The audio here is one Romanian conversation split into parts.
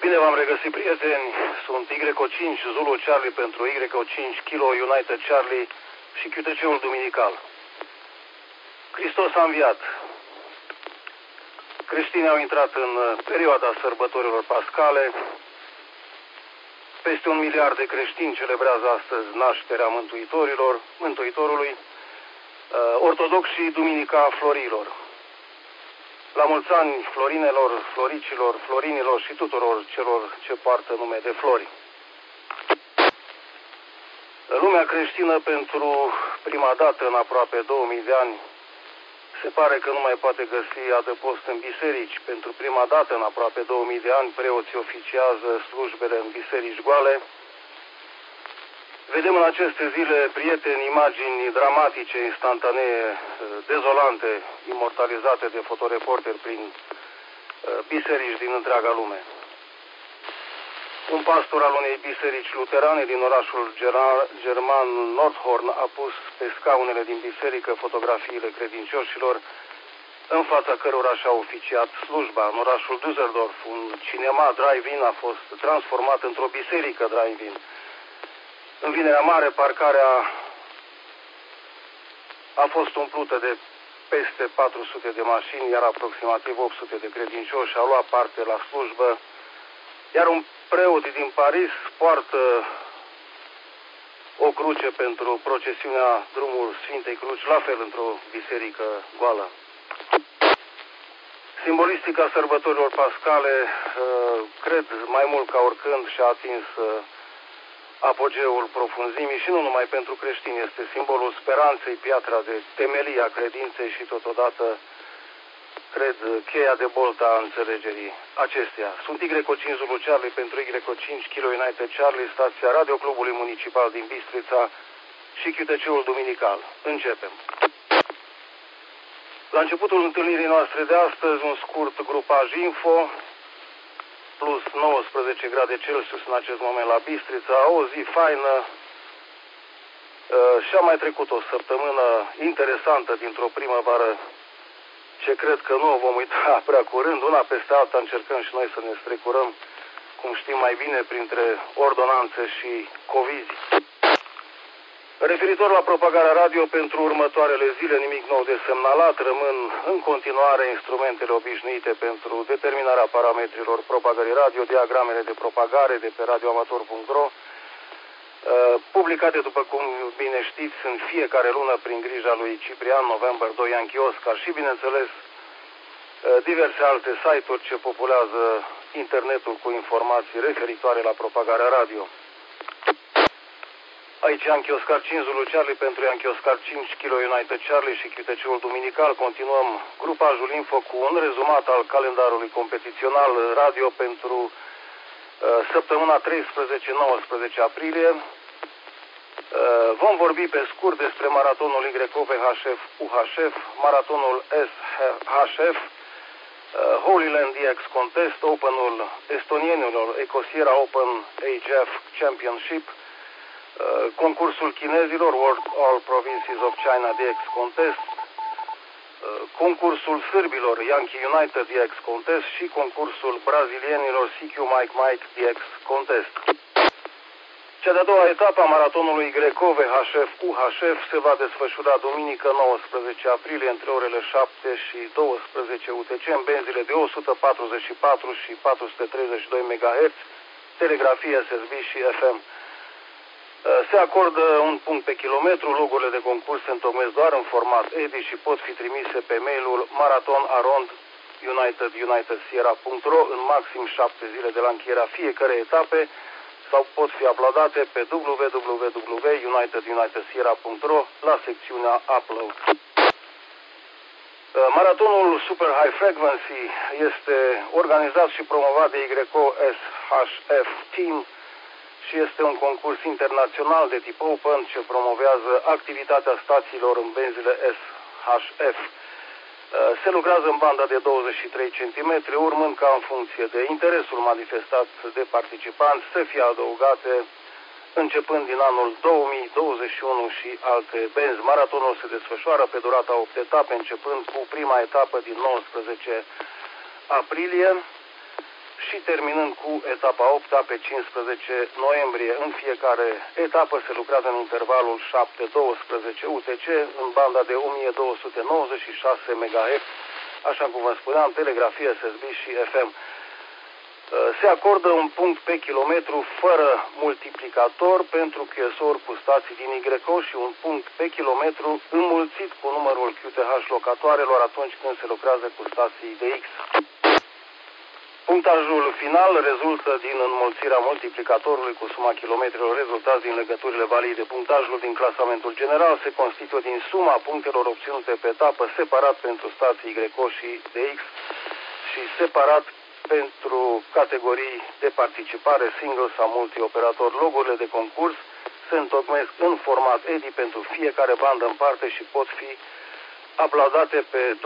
Bine v-am regăsit, prieteni. Sunt YO5 Zulu Charlie pentru YO5 Kilo United Charlie și QTC-ul duminical. Hristos a înviat. Creștinii au intrat în perioada sărbătorilor pascale. Peste 1 miliard de creștini celebrează astăzi nașterea Mântuitorului, ortodoxii Duminica Florilor. La mulți ani florinelor, floricilor, florinilor și tuturor celor ce poartă nume de flori. Lumea creștină pentru prima dată în aproape 2000 de ani se pare că nu mai poate găsi adăpost în biserici. Pentru prima dată în aproape 2000 de ani preoții oficiază slujbele în biserici goale. Vedem în aceste zile, prieteni, imagini dramatice, instantanee, dezolante, imortalizate de fotoreporteri prin biserici din întreaga lume. Un pastor al unei biserici luterane din orașul german Nordhorn a pus pe scaunele din biserică fotografiile credincioșilor în fața cărora și-a oficiat slujba. În orașul Düsseldorf, un cinema drive-in a fost transformat într-o biserică drive-in. În Vinerea Mare, parcarea a fost umplută de peste 400 de mașini, iar aproximativ 800 de credincioși au luat parte la slujbă, iar un preot din Paris poartă o cruce pentru procesiunea Drumul Sfintei Cruci, la fel într-o biserică goală. Simbolistica sărbătorilor pascale, cred mai mult ca oricând, și-a atins apogeul profunzimii și nu numai pentru creștini. Este simbolul speranței, piatra de temelie a credinței și totodată, cred, cheia de boltă a înțelegerii acesteia. Sunt YO5 Zulu Charlie pentru YO5 Kilo United Charlie, stația Radio Clubului Municipal din Bistrița și QTC-ul duminical. Începem. La începutul întâlnirii noastre de astăzi, un scurt grupaj info, plus 19 grade Celsius în acest moment la Bistrița, o zi faină, și-a mai trecut o săptămână interesantă dintr-o primăvară ce cred că nu o vom uita prea curând. Una peste alta încercăm și noi să ne strecurăm, cum știm mai bine, printre ordonanțe și covizi. Referitor la propagarea radio, pentru următoarele zile nimic nou de semnalat, rămân în continuare instrumentele obișnuite pentru determinarea parametrilor propagării radio, diagramele de propagare de pe radioamator.ro, publicate, după cum bine știți, în fiecare lună prin grija lui Ciprian November 2 Yankee Oscar și, bineînțeles, diverse alte site-uri ce populează internetul cu informații referitoare la propagarea radio. Aici Yankee Oscar 5 Zulu Charlie pentru Yankee Oscar 5 Kilo United Charlie și QTC-ul duminical. Continuăm grupajul info cu un rezumat al calendarului competițional radio pentru săptămâna 13-19 aprilie. Vom vorbi pe scurt despre maratonul YVHF-UHF, maratonul SHF, Holy Land DX Contest, Openul estonienilor, Ecosiera Open HF Championship, concursul chinezilor, World All Provinces of China DX Contest, concursul sârbilor, Yankee United DX Contest și concursul brazilienilor CQ Mike DX Contest. Cea de-a doua etapă a maratonului YVHF-UHF se va desfășura duminică 19 aprilie între orele 7 și 12 UTC în benzile de 144 și 432 MHz, telegrafie, SSB și FM. Se acordă un punct pe kilometru, logurile de concurs se întocmesc doar în format EDI și pot fi trimise pe mailul marathon@unitedsierra.ro în maxim 7 zile de la încheierea fiecărei etape sau pot fi uploadate pe www.unitedsierra.ro la secțiunea Upload. Maratonul Super High Frequency este organizat și promovat de YOSHF Team și este un concurs internațional de tip Open ce promovează activitatea stațiilor în benzile SHF. Se lucrează în banda de 23 cm, urmând ca în funcție de interesul manifestat de participanți să fie adăugate începând din anul 2021 și alte benzi. Maratonul se desfășoară pe durata 8 etape, începând cu prima etapă din 19 aprilie. și terminând cu etapa 8 pe 15 noiembrie. În fiecare etapă se lucrează în intervalul 7-12 UTC în banda de 1296 MHz, așa cum vă spuneam, telegrafie, SSB și FM. Se acordă un punct pe kilometru fără multiplicator pentru QSO-uri cu stații din YO și un punct pe kilometru înmulțit cu numărul QTH locatoarelor atunci când se lucrează cu stații de X. Punctajul final rezultă din înmulțirea multiplicatorului cu suma kilometrilor rezultați din legăturile valide. Punctajul din clasamentul general se constituie din suma punctelor obținute pe etapă, separat pentru stații YO și DX și separat pentru categorii de participare, single sau multi-operator. Logurile de concurs se întocmesc în format EDI pentru fiecare bandă în parte și pot fi uploadate pe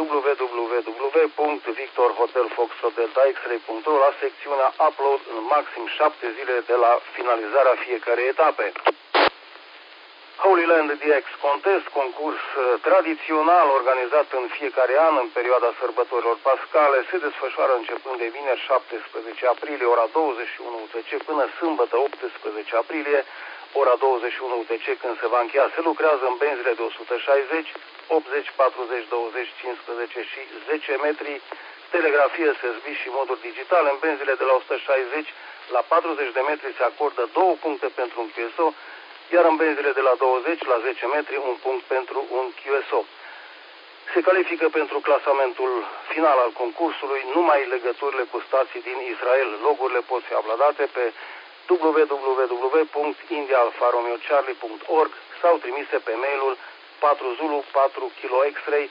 www.victorhotelfoxtrotdeltaxray.ro la secțiunea Upload în maxim 7 zile de la finalizarea fiecarei etape. Holy Land DX Contest, concurs tradițional organizat în fiecare an în perioada sărbătorilor pascale, se desfășoară începând de vineri 17 aprilie, ora 21 UTC, până sâmbătă 18 aprilie, ora 21 UTC, când se va încheia. Se lucrează în benzile de 160, 80, 40, 20, 15 și 10 metri, telegrafie, SSB și moduri digitale. În benzile de la 160 la 40 de metri se acordă 2 puncte pentru un QSO, iar în benzile de la 20 la 10 metri un punct pentru un QSO. Se califică pentru clasamentul final al concursului numai legăturile cu stații din Israel. Logurile pot fi uploadate pe www.indiaalfaromeocharlie.org sau trimise pe mailul 4Zulu 4 Kilo X-ray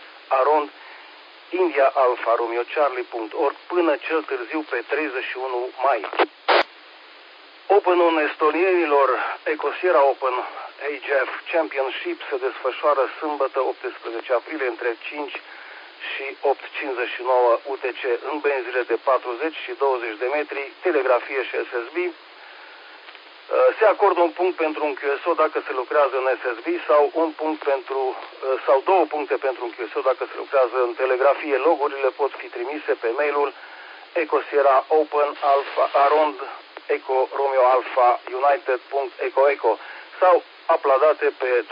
@indiaalfaromeocharlie.org până cel târziu pe 31 mai. Openul estonienilor, Ecosiera Open AGF Championship, se desfășoară sâmbătă 18 aprilie între 5 și 8:59 UTC în benzile de 40 și 20 de metri, telegrafie și SSB. Se acordă un punct pentru un QSO dacă se lucrează în SSB sau sau 2 puncte pentru un QSO dacă se lucrează în telegrafie. Logurile pot fi trimise pe mailul Ecosiera Open Eco Romeo Alpha United.ecoeco sau uploadate pe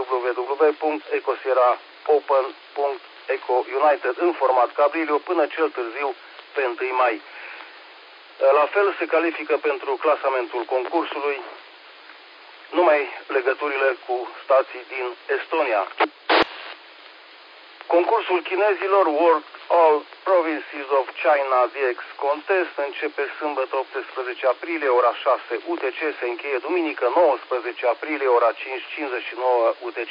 www.ecosieraopen.ecounited în format cabrilio până cel târziu pe 1 mai. La fel se califică pentru clasamentul concursului numai legăturile cu stații din Estonia. Concursul chinezilor World All Provinces of China DX Contest începe sâmbătă 18 aprilie, ora 6 UTC, se încheie duminică 19 aprilie, ora 5:59 UTC.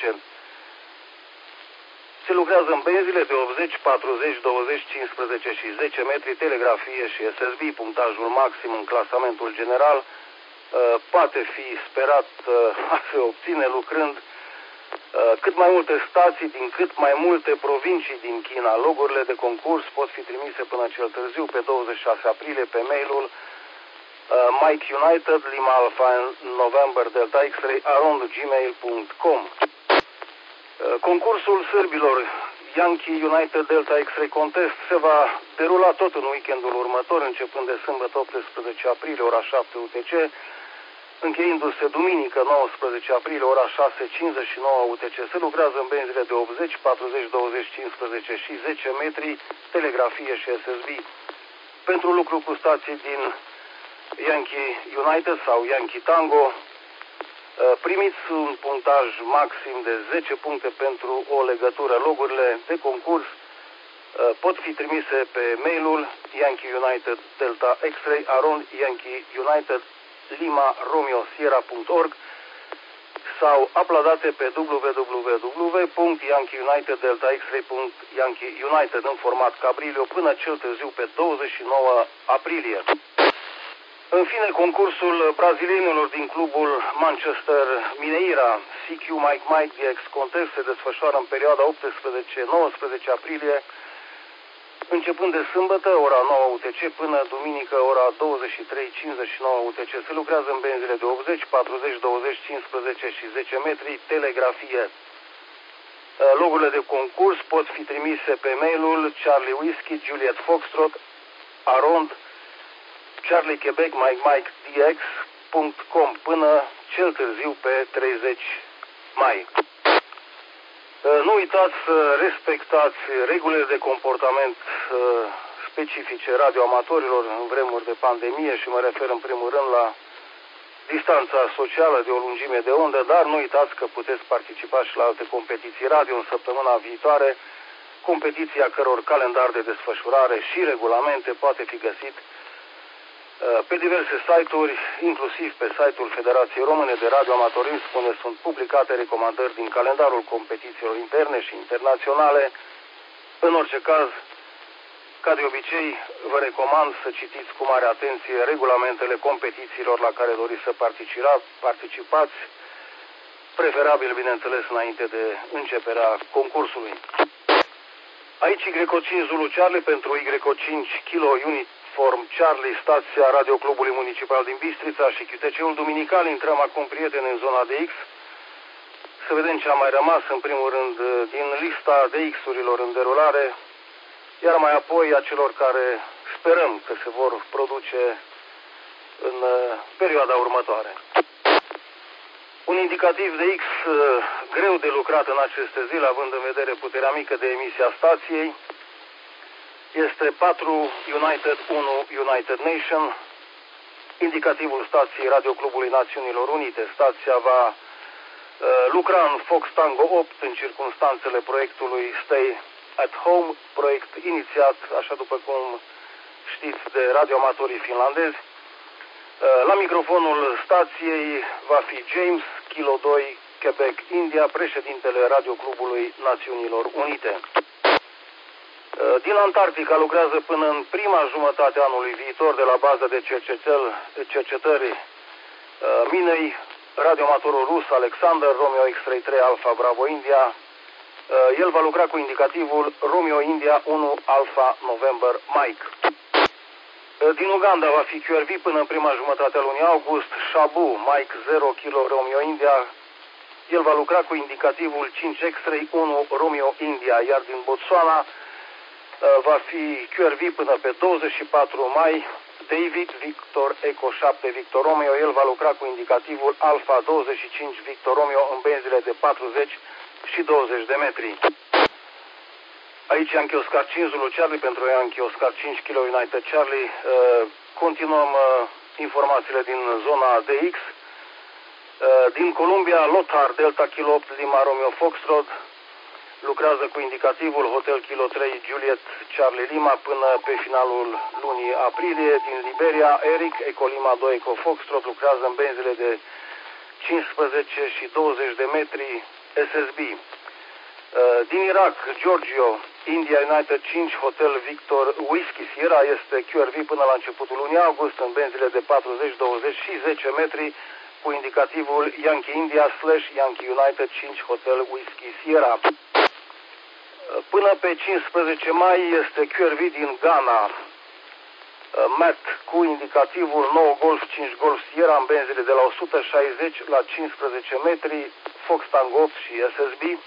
Se lucrează în benzile de 80, 40, 20, 15 și 10 metri, telegrafie și SSB. Punctajul maxim în clasamentul general poate fi sperat a se obține lucrând cât mai multe stații din cât mai multe provincii din China. Logurile de concurs pot fi trimise până cel târziu pe 26 aprilie pe mailul Mike United Lima Alpha November Delta X-ray @gmail.com. Concursul sârbilor Yankee United Delta X-ray Contest se va derula tot în weekendul următor, începând de sâmbătă 18 aprilie, ora 7 UTC, încheiindu-se duminică 19 aprilie, ora 6:59 UTC. Se lucrează în benzile de 80, 40, 20, 15 și 10 metri, telegrafie și SSB. Pentru lucru cu stații din Yankee United sau Yankee Tango, primiți un punctaj maxim de 10 puncte pentru o legătură. Logurile de concurs pot fi trimise pe mailul Yankee United Delta X-ray @Yankee United Lima Romeo Sierra.org sau uploadate pe www.yankeeuniteddeltaxray.yankee.united în format cabrilio până cel târziu pe 29 aprilie. În fine, concursul brazilienilor din clubul Manchester Mineira CQ Mike DX Contest se desfășoară în perioada 18-19 aprilie, începând de sâmbătă, ora 9 UTC, până duminică, ora 23:59 UTC. Se lucrează în benzile de 80, 40, 20, 15 și 10 metri, telegrafie. Logurile de concurs pot fi trimise pe mailul Charlie Whiskey Juliet Foxtrot Charlie Quebec Mike DX.com până cel târziu pe 30 mai. Nu uitați să respectați regulile de comportament specifice radioamatorilor în vremuri de pandemie și mă refer în primul rând la distanța socială de o lungime de undă, dar nu uitați că puteți participa și la alte competiții radio în săptămâna viitoare, competiția căror calendar de desfășurare și regulamente poate fi găsit pe diverse site-uri, inclusiv pe site-ul Federației Române de Radioamatorism, unde sunt publicate recomandări din calendarul competițiilor interne și internaționale. În orice caz, ca de obicei, vă recomand să citiți cu mare atenție regulamentele competițiilor la care doriți să participați, preferabil, bineînțeles, înainte de începerea concursului. Aici Y5 Zulu Charlie pentru Y5 Kilo Uniform Charlie, stația Radioclubului Municipal din Bistrița și QTC-ul Duminical. Intrăm acum, prieteni, în zona de X. Să vedem ce a mai rămas, în primul rând, din lista de X-urilor în derulare, iar mai apoi a celor care sperăm că se vor produce în perioada următoare. Un indicativ de X greu de lucrat în aceste zile, având în vedere puterea mică de emisie a stației, este 4 United 1 United Nation, indicativul stației Radioclubului Națiunilor Unite. Stația va lucra în Fox Tango 8 în circunstanțele proiectului Stay at Home, proiect inițiat, așa după cum știți, de radioamatorii finlandezi. La microfonul stației va fi James, Kilo 2, Quebec, India, președintele Radioclubului Națiunilor Unite. Din Antarctica lucrează până în prima jumătate a anului viitor de la baza de cercetări minei radioamatorul rus Alexander Romeo X-33 Alpha Bravo India. El va lucra cu indicativul Romeo India 1 Alpha November Mike. Din Uganda va fi QRV până în prima jumătate a lunii august Shabu Mike 0 Kilo Romeo India. El va lucra cu indicativul 5 X-Ray 1 Romeo India, iar din Botswana va fi QRV până pe 24 mai David Victor Echo 7 Victor Romeo. El va lucra cu indicativul Alpha 25 Victor Romeo în benzile de 40 și 20 de metri. Aici Yankee Oscar 5 Zulu Charlie pentru Yankee Oscar 5 Kilo United Charlie. Continuăm informațiile din zona DX. Din Columbia, Lothar Delta Kilo 8 Lima Romeo Foxtrot lucrează cu indicativul Hotel Kilo 3 Juliet Charlie Lima până pe finalul lunii aprilie. Din Liberia, Eric Eco Lima 2 Eco Foxtrot lucrează în benzile de 15 și 20 de metri SSB. Din Irak, Giorgio, India United 5 Hotel Victor Whiskey Sierra este QRV până la începutul lunii august în benzile de 40, 20 și 10 metri cu indicativul Yankee India / Yankee United 5 Hotel Whiskey Sierra. Până pe 15 mai este QRV din Ghana, Matt cu indicativul 9 Golf 5 Golf Sierra în benzile de la 160 la 15 metri, Fox Tango 8 și SSB.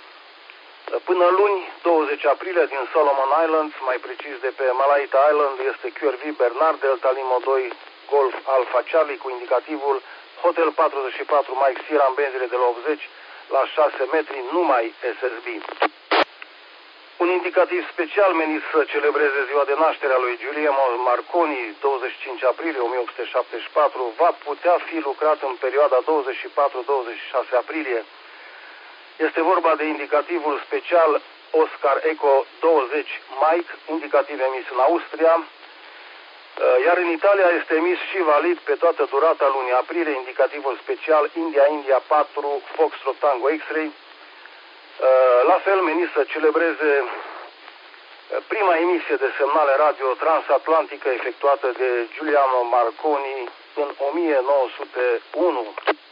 Până luni, 20 aprilie, din Solomon Islands, mai precis de pe Malaita Island, este QRV Bernard Delta Limo 2 Golf Alpha Charlie cu indicativul Hotel 44 Mike Sierra în benzile de la 80 la 6 metri, numai SSB. Un indicativ special menit să celebreze ziua de naștere a lui Giuliano Marconi, 25 aprilie 1874, va putea fi lucrat în perioada 24-26 aprilie. Este vorba de indicativul special Oscar Eco 20 Mike, indicativ emis în Austria, iar în Italia este emis și valid pe toată durata lunii aprilie indicativul special India 4 Foxtrot Tango X-Ray, la fel menit să celebreze prima emisie de semnale radio transatlantică efectuată de Giuliano Marconi în 1901.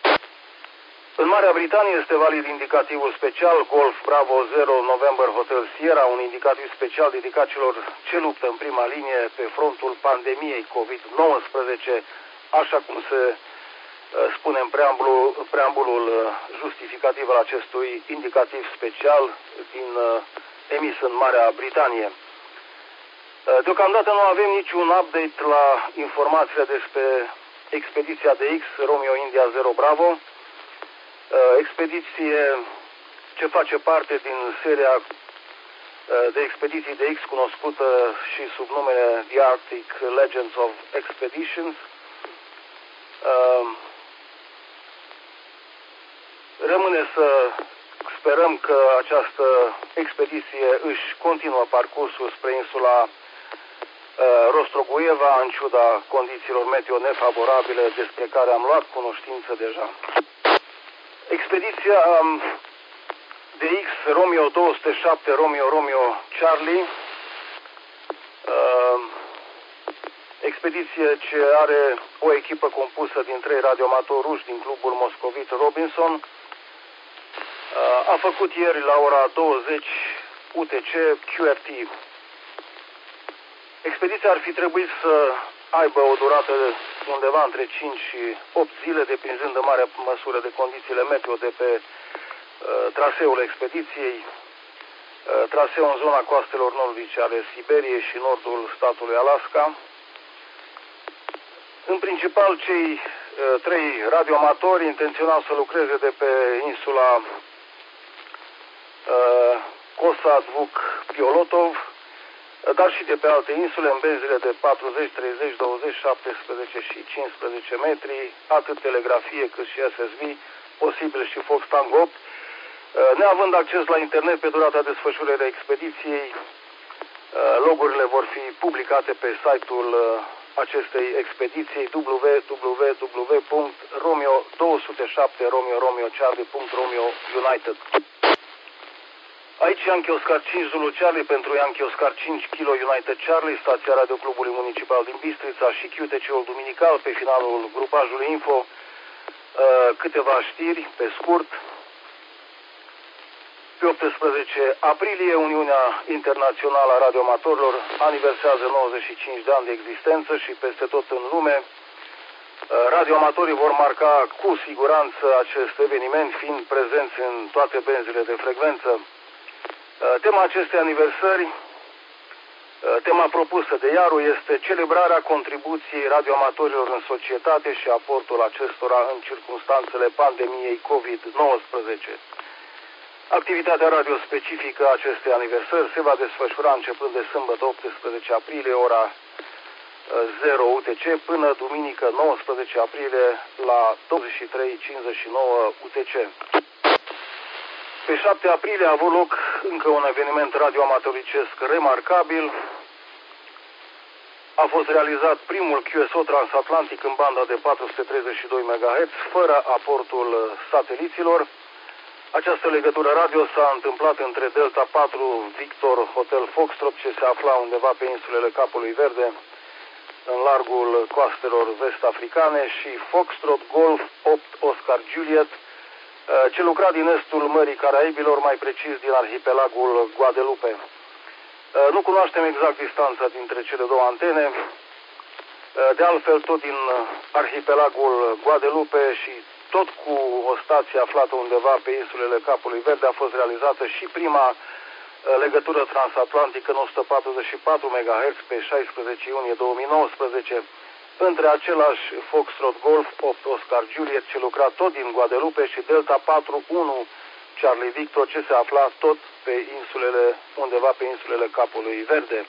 În Marea Britanie este valid indicativul special Golf Bravo 0 November Hotel Sierra, un indicativ special dedicat celor ce luptă în prima linie pe frontul pandemiei COVID-19, așa cum se spune în preambulul justificativ al acestui indicativ special emis în Marea Britanie. Deocamdată nu avem niciun update la informațiile despre expediția de X Romeo India 0 Bravo, expediție ce face parte din seria de expediții de X cunoscută și sub numele The Arctic Legends of Expeditions. Rămâne să sperăm că această expediție își continuă parcursul spre insula Rostroguieva, în ciuda condițiilor meteo nefavorabile despre care am luat cunoștință deja. Expediția de X Romeo 207 Romeo Charlie, expediție ce are o echipă compusă din 3 radioamatori ruși din clubul moscovit Robinson, a făcut ieri la ora 20 UTC QRT. Expediția ar fi trebuit să aibă o durată undeva între 5 și 8 zile, depinzând în mare măsură de condițiile meteo de pe traseul expediției, traseu în zona coastelor nordice ale Siberiei și nordul statului Alaska. În principal, cei 3 radioamatori intenționau să lucreze de pe insula Kosadvuk-Piolotov, dar și de pe alte insule, în benzile de 40, 30, 20, 17 și 15 metri, atât telegrafie cât și SSB, posibil și Foxtrot 8. Neavând acces la internet pe durata desfășurării expediției, logurile vor fi publicate pe site-ul acestei expediții www.romeo207romeocharlie.romeo-united. Aici Yankee Oscar 5 Zulu Charlie pentru Yankee Oscar 5 Kilo United Charlie, stația radioclubului municipal din Bistrița și QTC-ul duminical. Pe finalul grupajului info câteva știri pe scurt. Pe 18 aprilie, Uniunea Internațională a Radioamatorilor aniversează 95 de ani de existență și peste tot în lume radioamatorii vor marca cu siguranță acest eveniment, fiind prezenți în toate benzile de frecvență. Tema acestei aniversări, tema propusă de IARU, este celebrarea contribuției radioamatorilor în societate și aportul acestora în circumstanțele pandemiei COVID-19. Activitatea radio specifică acestei aniversări se va desfășura începând de sâmbătă 18 aprilie, ora 0 UTC, până duminică 19 aprilie la 23:59 UTC. Pe 7 aprilie a avut loc încă un eveniment radioamatoricesc remarcabil. A fost realizat primul QSO transatlantic în banda de 432 MHz, fără aportul sateliților. Această legătură radio s-a întâmplat între Delta 4 Victor Hotel Foxtrot, ce se afla undeva pe insulele Capului Verde, în largul coastelor vest-africane, și Foxtrot Golf 8 Oscar Juliet, ce lucra din estul Mării Caraibilor, mai precis din arhipelagul Guadeloupe. Nu cunoaștem exact distanța dintre cele două antene. De altfel, tot din arhipelagul Guadeloupe și tot cu o stație aflată undeva pe insulele Capului Verde a fost realizată și prima legătură transatlantică în 144 MHz pe 16 iunie 2019 între același Foxtrot Golf 8 Oscar Juliet, ce lucra tot din Guadeloupe, și Delta 4-1 Charlie Victor, ce se afla tot pe insulele, undeva pe insulele Capului Verde.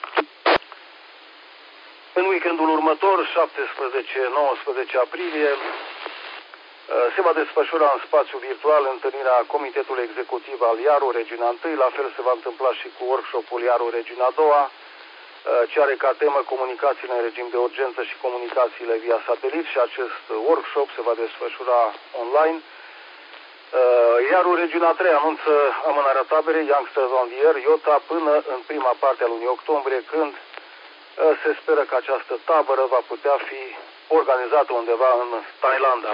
În weekendul următor, 17-19 aprilie, se va desfășura în spațiu virtual întâlnirea Comitetului Executiv al IARU, Regiunea 1. La fel se va întâmpla și cu workshop-ul IARU, Regiunea 2, ce are ca temă comunicațiile în regim de urgență și comunicațiile via satelit, și acest workshop se va desfășura online. IARU, Regiunea 3 anunță amânarea taberei Youngsters on the Air, IOTA, până în prima parte a lunii octombrie, când se speră că această tabără va putea fi organizată undeva în Thailanda.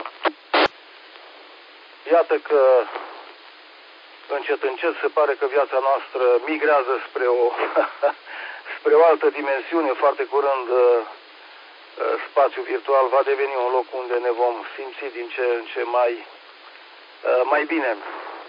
Iată că încet, încet se pare că viața noastră migrează spre o altă dimensiune. Foarte curând spațiul virtual va deveni un loc unde ne vom simți din ce în ce mai bine.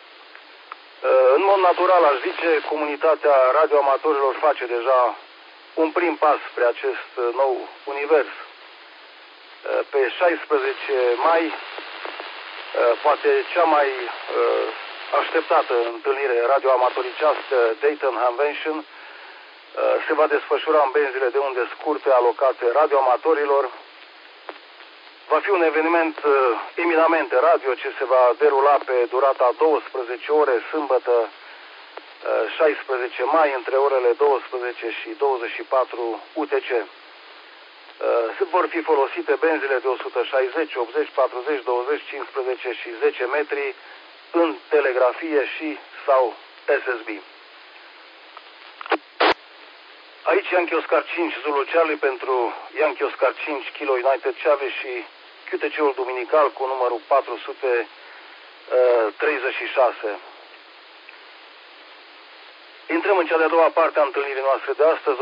În mod natural, aș zice, comunitatea radioamatorilor face deja un prim pas spre acest nou univers. Pe 16 mai, poate cea mai așteptată întâlnire radioamatoricească Dayton Convention se va desfășura în benzile de unde scurte alocate radioamatorilor. Va fi un eveniment eminamente radio ce se va derula pe durata 12 ore, sâmbătă 16 mai, între orele 12 și 24 UTC. Vor fi folosite benzile de 160, 80, 40, 20, 15 și 10 metri în telegrafie și sau SSB. Aici Yankee Oscar 5 Zulu Charlie pentru Yankee Oscar 5 Kilo United Charlie și QTC-ul duminical cu numărul 436. Intrăm în cea de-a doua parte a întâlnirii noastre de astăzi,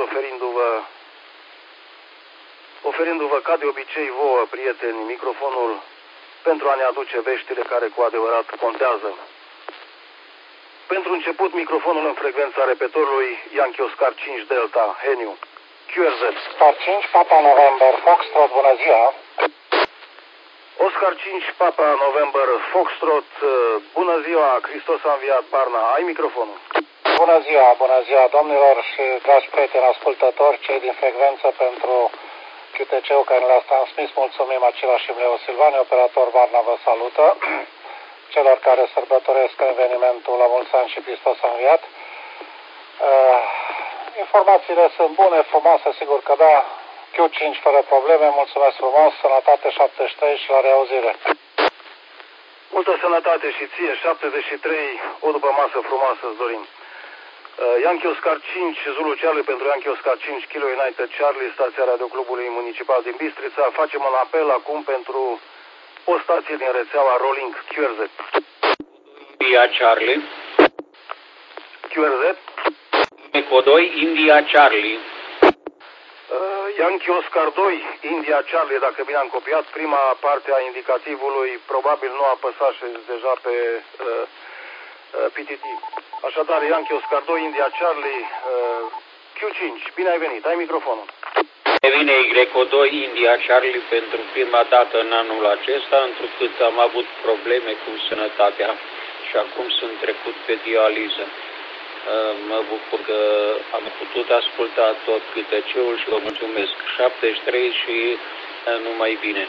oferindu-vă ca de obicei vouă, prieteni, microfonul pentru a ne aduce veștile care cu adevărat contează. Pentru început, microfonul în frecvența repetorului Yankee Oscar 5 Delta, Heniu, QRZ. Oscar 5 Papa November, Foxtrot, bună ziua! Oscar 5 Papa November, Foxtrot, bună ziua, Hristos a înviat, Barna, ai microfonul. Bună ziua, domnilor și dragi prieteni ascultători, cei din frecvență pentru QTC-ul care le-a transmis, mulțumim același Leo Silvani, operator Varna vă salută. Celor care sărbătoresc evenimentul la mulți ani și Hristos a înviat. Informațiile sunt bune, frumoase, sigur că da. Q5 fără probleme, mulțumesc frumos, sănătate 73 și la reauzire. Multă sănătate și ție, 73, o după masă frumoasă îți dorim. Yankee Oscar 5, Zulu Charlie pentru Yankee Oscar 5, Kilo United Charlie, stația radioclubului municipal din Bistrița. Facem un apel acum pentru o stație din rețeaua Rolling, QRZ. India Charlie. QRZ. Eco 2, India Charlie. Yankee Oscar 2, India Charlie, dacă bine am copiat, prima parte a indicativului probabil nu a apăsat și deja pe PTT. Așadar, Yankee Oscar 2, India Charlie, Q5, bine ai venit, ai microfonul. Vine Y2 India Charlie pentru prima dată în anul acesta, întrucât am avut probleme cu sănătatea și acum sunt trecut pe dializă. Mă bucur că am putut asculta tot QTC-ul și vă mulțumesc. 73 și numai bine.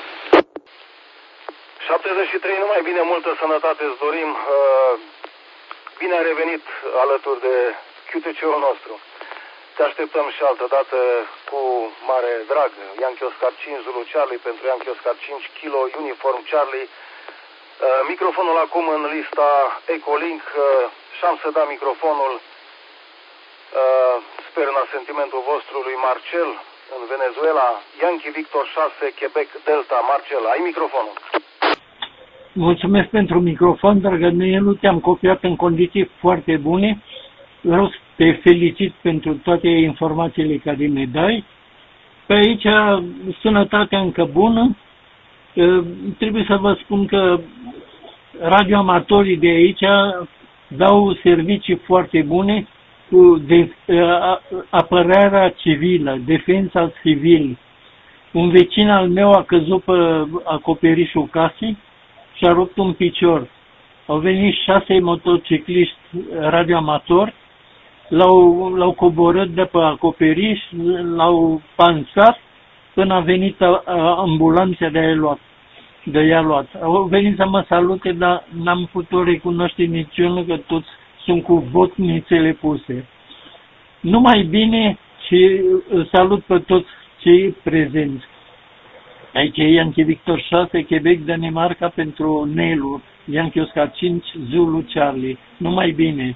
73, numai bine, multă sănătate îți dorim. Bine ai revenit alături de QTC-ul nostru. Te așteptăm și altă dată cu mare drag. Yankee Oscar 5 Zulu Charlie pentru Yankee Oscar 5 Kilo Uniform Charlie. Microfonul acum în lista Ecolink și am să dau microfonul, sper în asentimentul vostru, lui Marcel în Venezuela. Yankee Victor 6 Quebec Delta. Marcel, ai microfonul. Mulțumesc pentru microfon, dragă Nelu, te-am copiat în condiții foarte bune. Vreau să te felicit pentru toate informațiile care ne dai. Pe aici, sănătatea încă bună. Trebuie să vă spun că radioamatorii de aici dau servicii foarte bune cu apărarea civilă, defensa civilă. Un vecin al meu a căzut pe acoperișul casei și a rupt un picior. Au venit 6 motocicliști radioamatori, l-au coborât de pe acoperiș, l-au pansat până a venit ambulanța de i-a luat. Au venit să mă salute, dar n-am putut recunoaște niciunul, că toți sunt cu botnițele puse. Numai bine și salut pe toți cei prezenți. Aici e Yankee Victor 6, Quebec, Danemarca pentru Nelu, Yankee Oscar 5, Zulu Charlie. Numai bine!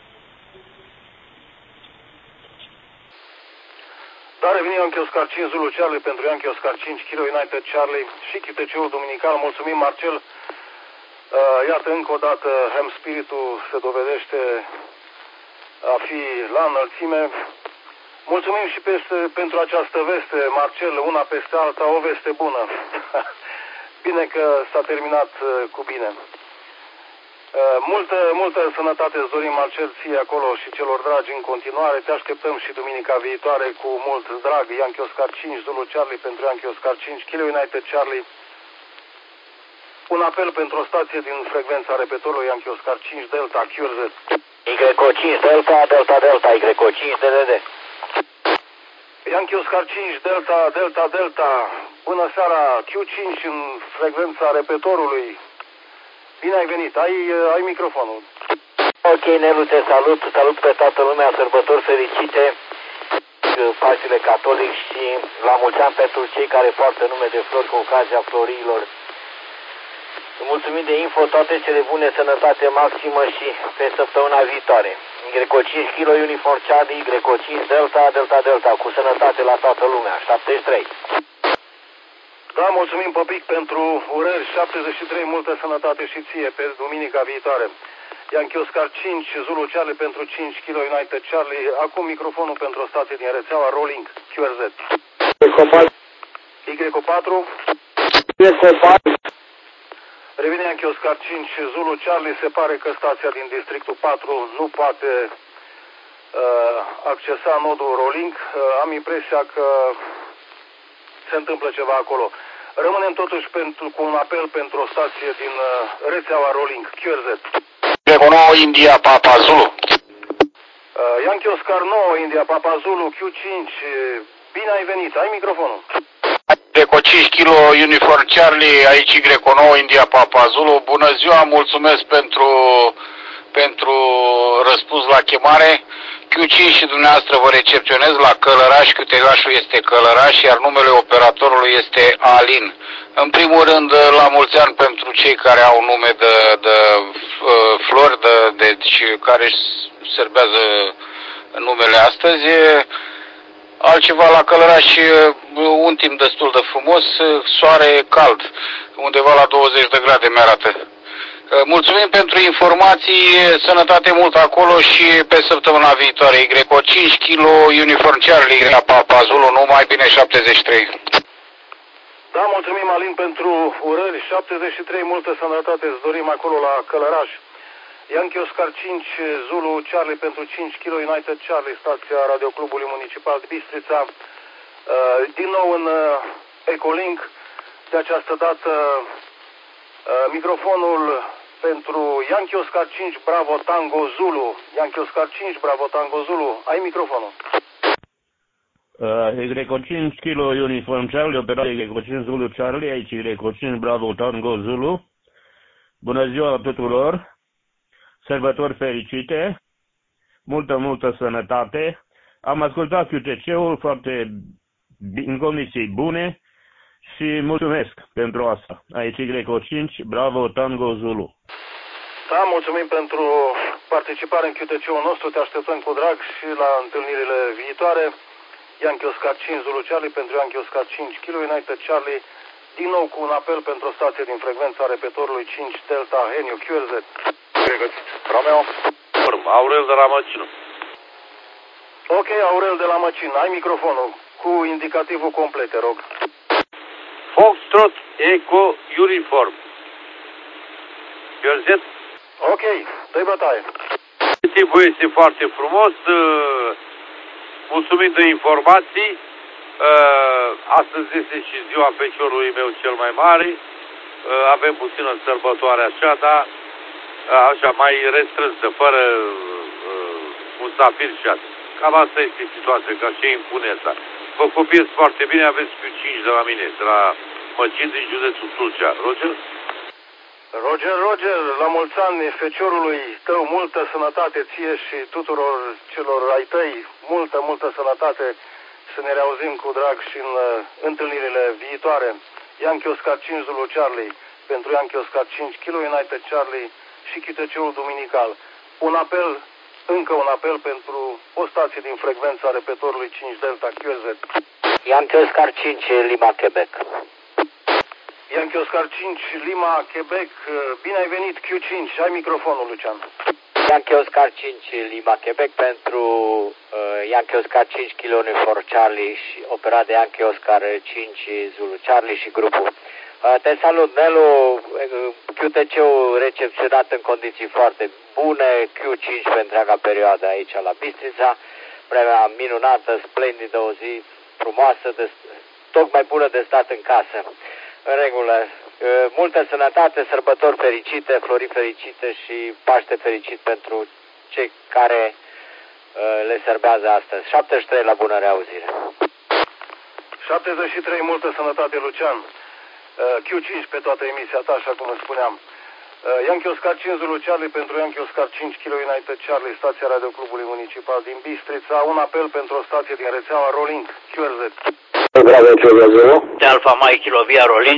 Da, revenim Yankee Oscar 5 Zulu Charlie pentru Yankee Oscar 5 Kilo United Charlie și QTC-ul duminical. Mulțumim, Marcel! Iată, încă o dată, Ham Spiritul se dovedește a fi la înălțime. Mulțumim și pentru această veste, Marcel, una peste alta, o veste bună. Bine că s-a terminat cu bine. Multă sănătate îți dorim, Marcel, ție acolo și celor dragi în continuare. Te așteptăm și duminica viitoare cu mult drag. Yankee Oscar 5, Zulu Charlie pentru Yankee Oscar 5, Kilo United Charlie. Un apel pentru o stație din frecvența repetorului Yankee Oscar 5 Delta QRZ. YO5 Delta, Delta Delta, YO5 DDD. Yankee Oscar 5 Delta, Delta Delta. Bună seara, Q5 în frecvența repetorului. Bine ai venit, ai microfonul. Ok, Nelu, te salut pe toată lumea, sărbători fericite, Paștele Catolic și la mulți ani pentru cei care poartă nume de flori cu ocazia florilor. Mulțumim de info, toate cele bune, sănătate maximă și pe săptămâna viitoare. YO5 Kilo Uniform Charlie, YO5 Delta, Delta Delta, cu sănătate la toată lumea, 73. Da, mulțumim, Păpic, pentru urări, 73, multă sănătate și ție pe duminica viitoare. Yankee Oscar 5, Zulu Charlie pentru 5 Kilo United Charlie. Acum microfonul pentru o stație din rețeaua Rolling QRZ. YO4. Revine Yankee Oscar 5, Zulu Charlie. Se pare că stația din districtul 4 nu poate accesa nodul Rolling. Am impresia că se întâmplă ceva acolo. Rămânem totuși cu un apel pentru o stație din rețeaua Rolling QRZ. YO9 India Papa Zulu. Yankee Oscar 9 India Papa Zulu Q5. Bine ai venit, ai microfonul. YO5 Kilo Uniform Charlie, aici YO9 India Papa Zulu. Bună ziua, mulțumesc pentru răspuns la chemare. Q5 și dumneavoastră vă recepționez la Călăraș, Chiutegașul este Călăraș, iar numele operatorului este Alin. În primul rând, la mulți ani pentru cei care au nume de flori, deci care își serbează numele astăzi. Altceva la Călăraș, un timp destul de frumos, soare cald, undeva la 20 de grade mi-arată. Mulțumim pentru informații, sănătate mult acolo și pe săptămâna viitoare. YO5 Kilo Uniform Charlie, Papa Zulu, numai bine, 73. Da, mulțumim, Alin, pentru urări, 73, multă sănătate îți dorim acolo la Călăraș. Yankee Oscar 5, Zulu Charlie pentru 5 Kilo United Charlie, stația Radioclubului Municipal Bistrița. Din nou în Ecolink, de această dată microfonul pentru Yankee Oscar 5 Bravo Tango Zulu. Yankee Oscar 5 Bravo Tango Zulu, ai microfonul. YO5 Kilo Uniform Charlie, operare YO5 Zulu Charlie, aici YO5 Bravo Tango Zulu. Bună ziua tuturor, sărbători fericite, multă sănătate. Am ascultat QTC-ul în condiții bune și mulțumesc pentru asta. Aici YO5 Bravo Tango Zulu. Da, mulțumim pentru participare în QTC-ul nostru, te așteptăm cu drag și la întâlnirile viitoare. Yankee Oscar 5 Zulu Charlie pentru Yankee Oscar 5 Kilo United Charlie, din nou cu un apel pentru o stație din frecvența repetorului 5 Delta Heniu QRZ. Romeo, Aurel de la Măcinu. Ok, Aurel de la Măcin, ai microfonul cu indicativul complet, te rog. Foxtrot Eco Uniform. QRZ? Ok, dă-i bătaie. Timpul este foarte frumos, mulțumim de informații. Astăzi este și ziua feciorului meu cel mai mare. Avem puțină sărbătoare așa, dar așa mai restrânsă, fără musafiri și atât. Cam asta este situația, ca ce impune asta. Vă copiez foarte bine, aveți Q5 de la mine, de la Măcin din județul Tulcea. Roger? Roger, la mulți ani feciorului tău, multă sănătate ție și tuturor celor ai tăi, multă sănătate, să ne reauzim cu drag și în întâlnirile viitoare. Yankee Oscar 5 Zulu Charlie pentru Yankee Oscar 5 Kilo United Charlie și QTC-ul duminical. Încă un apel pentru o stație din frecvența repetorului 5 Delta QRZ. Yankee Oscar 5 Lima Quebec. Yankee Oscar 5 Lima Quebec, bine ai venit Q5, ai microfonul, Lucian. Yankee Oscar 5 Lima Quebec pentru Yankee Oscar 5 Kilo Uniform Charlie și operat de Yankee Oscar 5 Zulu Charlie și grupul. Te salut, Nelu, QTC-ul recepționat în condiții foarte bune, Q5 pe întreaga perioadă aici la Bistrița, vremea minunată, splendidă, o zi frumoasă, tocmai bună de stat în casă. În regulă, multă sănătate, sărbători fericite, flori fericite și Paște fericit pentru cei care le serbează astăzi. 73 la bună reauzire. 73, multă sănătate, Lucian. Q5 pe toată emisia ta, așa cum îți spuneam. Yankee Oscar 5 Zulu Charlie pentru Yankee Oscar 5 Kilo United Charlie, stația Radioclubului Municipal din Bistrița. Un apel pentru o stație din rețeaua Rolling, QRZ. Bravo, Zulu. De Alfa Mike Kilo via Rolling.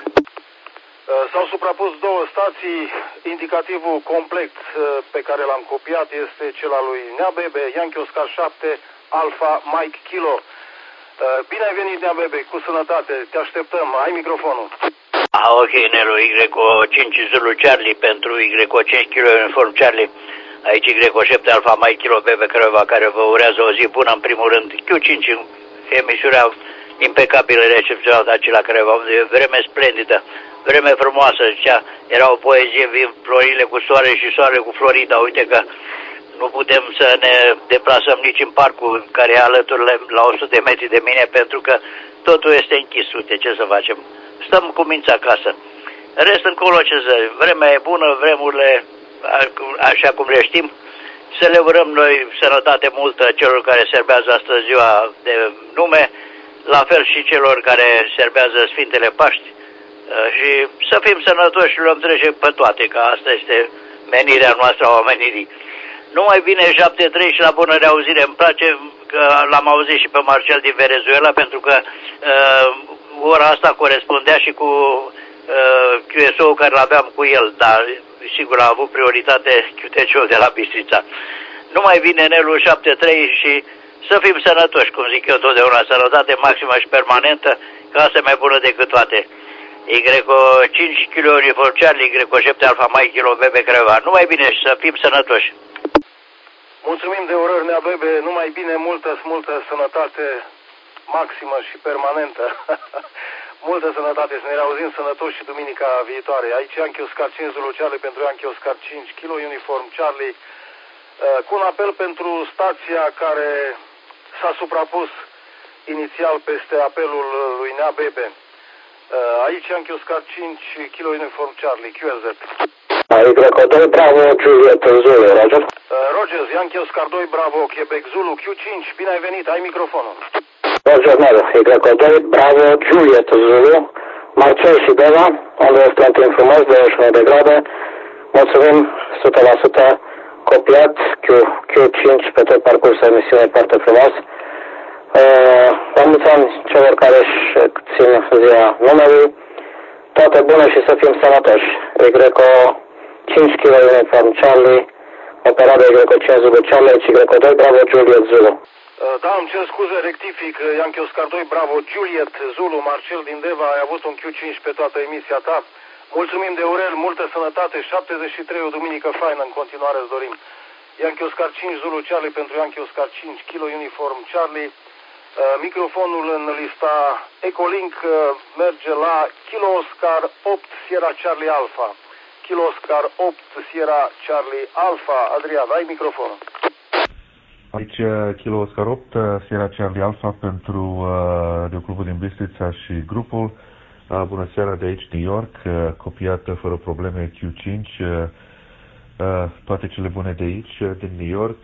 S-au suprapus două stații. Indicativul complet pe care l-am copiat este cel al lui Neabebe, Yankee Oscar 7 Alfa Mike Kilo. Bine ai venit, Neabebe, cu sănătate, te așteptăm, ai microfonul. Ok, Nelu, Y5 Zulu Charlie pentru Y5 Kilo Uniform Charlie. Aici Y7 Alfa Mike Kilo Bebe Craiova, care vă urează o zi bună, în primul rând. Q5, emisiunea impecabilă recepționată acela Craiova, vreme splendidă, vreme frumoasă, zicea, era o poezie, vin florile cu soare și soare cu Florida. Uite că nu putem să ne deplasăm nici în parcul care e alături la 100 de metri de mine, pentru că totul este închis. Uite, ce să facem? Stăm cu mința acasă. Rest încolo, ce să... Vremea e bună, vremurile, așa cum le știm, să le urăm noi sănătate multă celor care serbează astăzi ziua de nume, la fel și celor care serbează Sfintele Paști. Și să fim sănătoși și luăm trece pe toate, că asta este menirea noastră a omenirii. Numai bine 73 și la bună reauzire. Îmi place că l-am auzit și pe Marcel din Venezuela, pentru că ora asta corespundea și cu QSO-ul care l-aveam cu el, dar sigur a avut prioritate QTC-ul de la Bistrița. Numai bine, Nelu, 73 și să fim sănătoși, cum zic eu totdeauna, sănătate maximă și permanentă, că asta e mai bună decât toate. Y5 Kilo Uniform Charlie, Y7 Alfa Mike Kilo Bebe Craiova. Numai bine și să fim sănătoși. Mulțumim de urări, Neabebe, numai bine, multă sănătate maximă și permanentă. Multă sănătate, să ne reauzim sănătoși și duminica viitoare. Aici Yankee Oscar 5 Zulu Charlie pentru Yankee Oscar 5 Kilo Uniform Charlie, cu un apel pentru stația care s-a suprapus inițial peste apelul lui Neabebe. Aici Yankee Oscar 5 Kilo Uniform Charlie, QRZ. Y2 Bravo Juliet Zulu, Roger. Rogers, Yankee Oscar 2 Bravo Quebec Zulu, Q5, bine ai venit, ai microfonul. Roger, Nelu, Y2 Bravo Juliet Zulu, Marcel și Deva, unde este un timp frumos, 21 de grade. Mulțumim, 100% copiat, Q5 pe tot parcursul emisiunii, foarte frumos. La mulți ani celor care își țin ziua numelui, toate bune și să fim sănătoși. Y5 Kilo Uniform Charlie, operarea Y5 Zulu Charlie, Y2 Bravo Juliet Zulu. Da, îmi cer scuze, rectific, Yankee Oscar 2 Bravo Juliet Zulu, Marcel din Deva, ai avut un Q5 pe toată emisia ta. Mulțumim de urări, multă sănătate, 73, o duminică faină, în continuare îți dorim. Yankee Oscar 5 Zulu Charlie pentru Yankee Oscar 5 Kilo Uniform Charlie. Microfonul în lista Ecolink merge la Kilo Oscar 8 Sierra Charlie Alpha. Kilo Oscar 8 Sierra Charlie Alpha. Adrian, ai microfonul. Aici Kilo Oscar 8 Sierra Charlie Alpha pentru Radioclubul din Bistrița și grupul. Bună seara de aici, New York, copiată fără probleme Q5. Toate cele bune de aici, din New York.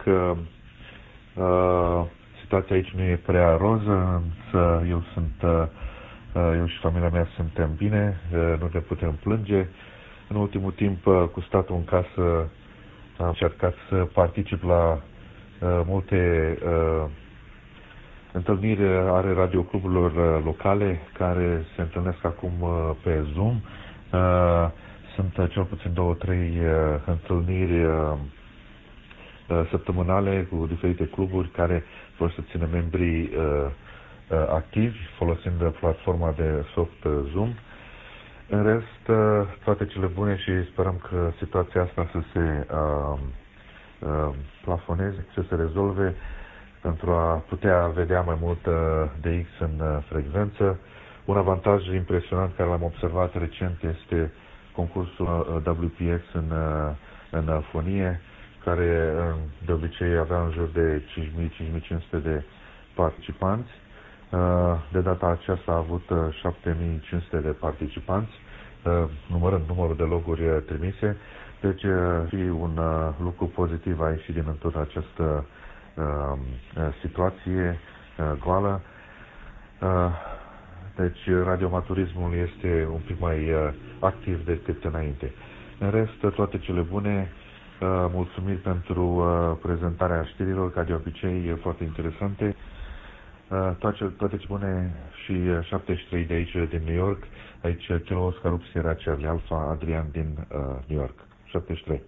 Situația aici nu e prea roză, însă eu și familia mea suntem bine, nu ne putem plânge. În ultimul timp, cu statul în casă, am încercat să particip la multe întâlniri ale radiocluburilor locale care se întâlnesc acum pe Zoom. Sunt cel puțin 2-3 întâlniri săptămânale cu diferite cluburi care vor să țină membrii activi folosind platforma de soft Zoom. În rest, toate cele bune și sperăm că situația asta să se plafoneze, să se rezolve pentru a putea vedea mai mult DX în frecvență. Un avantaj impresionant care l-am observat recent este concursul WPX în fonie, care de obicei avea în jur de 5.000-5.500 de participanți. De data aceasta a avut 7.500 de participanți, numărând numărul de loguri trimise. Deci și un lucru pozitiv a ieșit din toată această situație goală. Deci radioamaturismul este un pic mai activ decât înainte. În rest, toate cele bune. Mulțumiri pentru prezentarea știrilor, ca de obicei foarte interesante. Toate ce bune și 73 de aici din New York. Aici Kilo Oscar Sierra Charlie Alpha Adrian din New York. 73.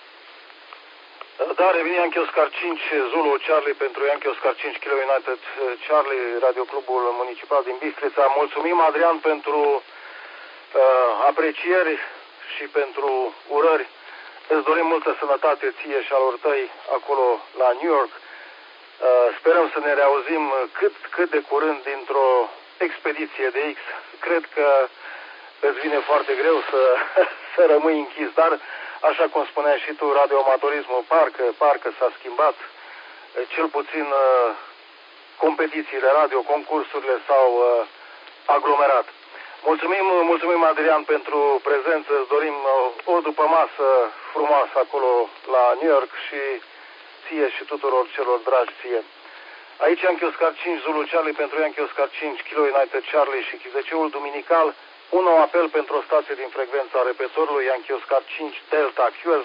Da, revine Yankee Oscar 5 Zulu Charlie pentru Yankee Oscar 5 Kilo United Charlie, Radioclubul Municipal din Bistrița. Mulțumim, Adrian, pentru aprecieri și pentru urări. Îți dorim multă sănătate ție și alor tăi acolo la New York. Sperăm să ne reauzim cât de curând dintr-o expediție de X. Cred că îți vine foarte greu să rămâi închis, dar așa cum spuneai și tu, radioamatorismul parcă s-a schimbat. Cel puțin competițiile radio, concursurile s-au aglomerat. Mulțumim, Adrian, pentru prezență. Îți dorim o dupămasă frumoasă acolo la New York și ție și tuturor celor dragi ție. Aici Yankee Oscar 5 Zulu Charlie pentru Yankee Oscar 5 Kilo United Charlie și chizeceul duminical. Un nou apel pentru o stație din frecvența repetorului Yankee Oscar 5 Delta QRZ.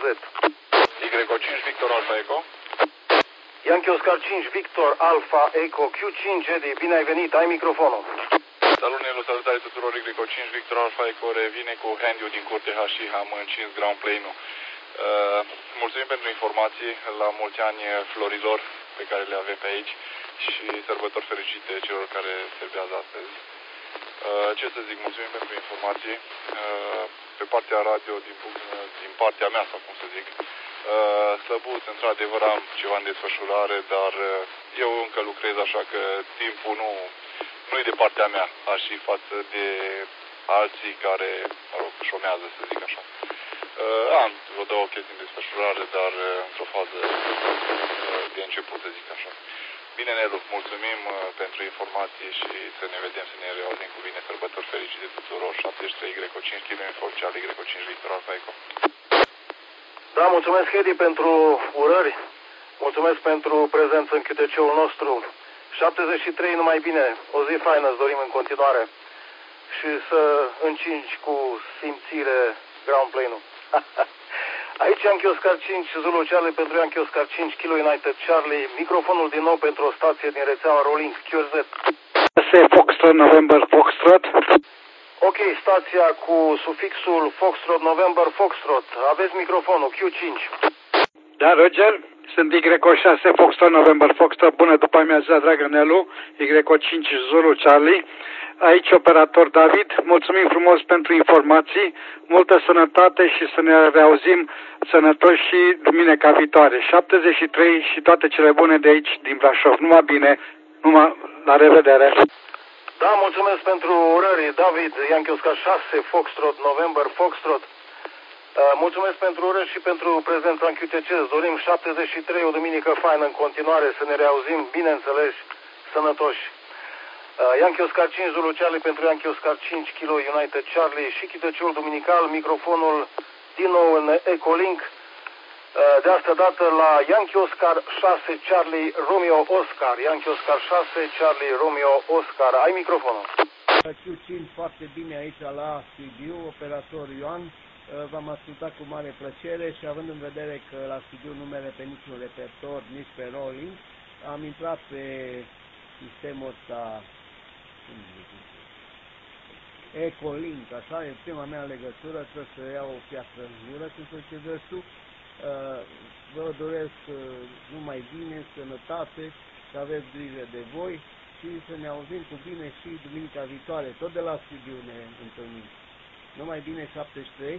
Y5 Victor Alpha Echo. Yankee Oscar 5 Victor Alpha Echo Q5 Eddie, bine ai venit, ai microfonul. Salut, Nelu, salutare tuturor. Y5 Victor Alpha Echo revine cu handy-ul din curte H și am încins ground plane-ul. Mulțumim pentru informații, la mulți ani florilor pe care le avem pe aici și sărbători fericite celor care servează astăzi. Ce să zic, mulțumim pentru informații. Pe partea radio, din partea mea, sau cum să zic, slăbuț, într-adevăr am ceva în desfășurare, dar eu încă lucrez, așa că timpul nu-i de partea mea, aș fi față de alții care, mă rog, șomează, să zic așa. Am vreo două chestii în desfășurare, dar într-o fază de început, să zic așa. Bine, Nelu, mulțumim pentru informații și să ne vedem, să ne reauzim cu bine. Sărbători fericite tuturor. 73 Y5 Kilo Uniform Charlie Y5 Victor Alpha Echo. Da, mulțumesc, Edi, pentru urări. Mulțumesc pentru prezență în QTC-ul nostru. 73, numai bine. O zi faină îți dorim în continuare. Și să încingi cu simțire ground plane-ul. Aici Yankee Oscar 5 Zulu Charlie pentru Yankee Oscar 5 Kilo United Charlie. Microfonul din nou pentru o stație din rețeaua Rolling QRZ. Foxtrot November Foxtrot. Ok, stația cu sufixul Foxtrot November Foxtrot. Aveți microfonul Q5. Da, Roger. Sunt Y6 Foxtrot November Foxtrot. Bună după amiază, dragă Nelu. Y5 Zulu Charlie. Aici operator David, mulțumim frumos pentru informații, multă sănătate și să ne reauzim sănătoși și duminica viitoare. 73 și toate cele bune de aici, din Brașov. Numai bine, la revedere. Da, mulțumesc pentru urări, David, Yankee Oscar 6, Foxtrot, November, Foxtrot. Mulțumesc pentru urări și pentru prezența în QTC. Îți dorim 73, o duminică faină în continuare, să ne reauzim, bineînțeles, sănătoși. Yankee Oscar 5 Zulu Charlie pentru Yankee Oscar 5 Kilo United Charlie și chităciul duminical, microfonul din nou în Ecolink. De asta dată la Yankee Oscar 6 Charlie Romeo Oscar. Yankee Oscar 6 Charlie Romeo Oscar. Ai microfonul. Q5 foarte bine aici la studio, operator Ioan. V-am ascultat cu mare plăcere și având în vedere că la studio nu merge pe niciun repertor, nici pe rolling, am intrat pe sistemul ăsta Ecolink, așa, e prima mea legătură, trebuie să iau o piatră în gură, cum să ce vezi tu. Vă doresc numai bine, sănătate, să aveți grijă de voi și să ne auzim cu bine și duminica viitoare, tot de la studiu ne întâlnim. Numai bine, 73.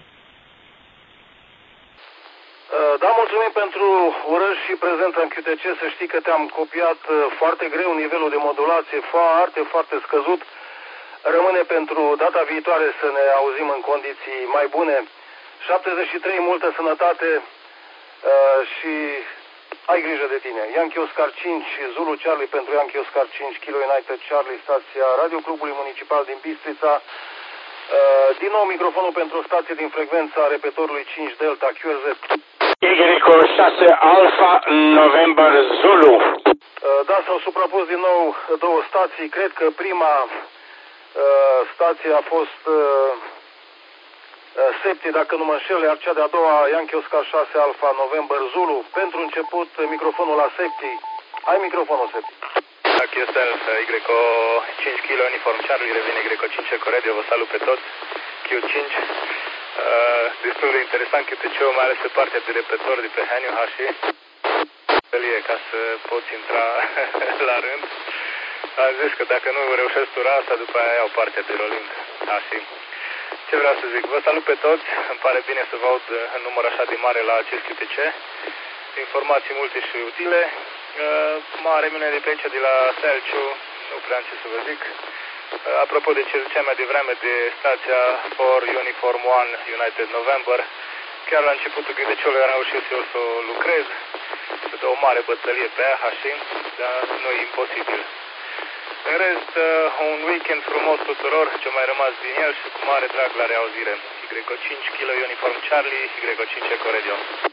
Da, mulțumim pentru urări și prezența în QTC. Să știi că te-am copiat foarte greu, nivelul de modulație foarte, foarte scăzut. rămâne pentru data viitoare să ne auzim în condiții mai bune. 73, multă sănătate și ai grijă de tine. Yankee Oscar 5, Zulu Charlie pentru Yankee Oscar 5, Kilo United Charlie, stația Radio Clubului Municipal din Bistrița. Din nou microfonul pentru o stație din frecvența repetorului 5 Delta QRZ. Y6 Alpha November Zulu. Da, s-au suprapus din nou două stații. Cred că prima stație a fost Septi, dacă nu mă înșel, iar cea de-a doua Yankee Oscar 6 Alpha November Zulu. Pentru început, microfonul la Septi. Ai microfonul, Septi. Aquí está el YO 5 kilo uniform Charlie, revine YO 5 Eco Radio, vă salut pe toți, Q5. Destul de interesant QTC-ul, mai ales pe partea de repetor de pe Heniu Hashi. Ca să poți intra la rând. Am zis că dacă nu reușesc tura asta, după aia iau partea de rolling Hashi. Ce vreau să zic? Vă salut pe toți, îmi pare bine să vă aud în număr așa de mare la acest QTC. Informații multe și utile. Mare mine de pe aici, de la Selciu, nu prea am ce să vă zic. Apropo de ce ziceam mai devreme de stația For Uniform 1 United November, chiar la începutul QTC-ului am reușit eu să o lucrez, să dau o mare bătălie pe aia, așa, dar nu e imposibil. În rest, un weekend frumos tuturor, ce mai rămas din el și cu mare drag la reauzire. YO 5 Kilo Uniform Charlie, YO 5 Eco Radio.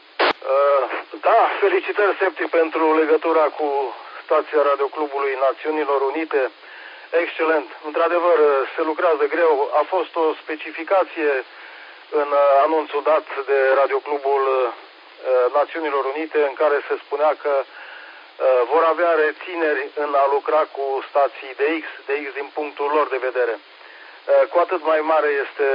Da, felicitări, Septi, pentru legătura cu stația Radio Clubului Națiunilor Unite. Excelent. Într-adevăr, se lucrează greu. A fost o specificație în anunțul dat de Radio Clubul Națiunilor Unite în care se spunea că vor avea rețineri în a lucra cu stații de X din punctul lor de vedere. Cu atât mai mare este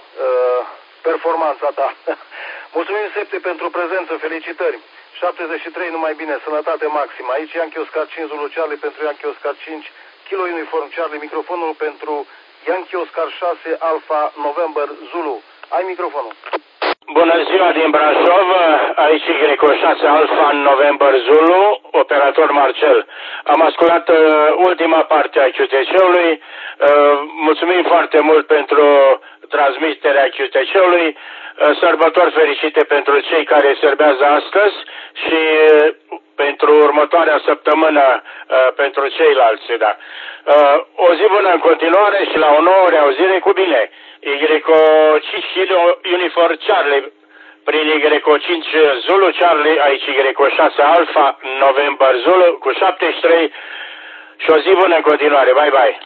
performanța ta. Mulțumim, Septe, pentru prezență, felicitări. 73, numai bine, sănătate maximă. Aici Yankee Oscar 5 Zulu Charlie pentru Yankee Oscar 5, Kilo Uniform Charlie, microfonul pentru Yankee Oscar 6 Alpha November Zulu. Ai microfonul. Bună ziua din Brașov, aici YO 6 Alpha November Zulu, operator Marcel. Am ascultat ultima parte a QTC-ului, mulțumim foarte mult pentru transmiterea QTC-ului, sărbători fericite pentru cei care serbează astăzi și pentru următoarea săptămână pentru ceilalți, da. O zi bună în continuare și la o nouă reauzire cu bine. YO 5 Kilo Uniform Charlie prin YO 5 Zulu Charlie, aici YO 6 Alpha November Zulu cu 73 și o zi bună în continuare. Bye bye.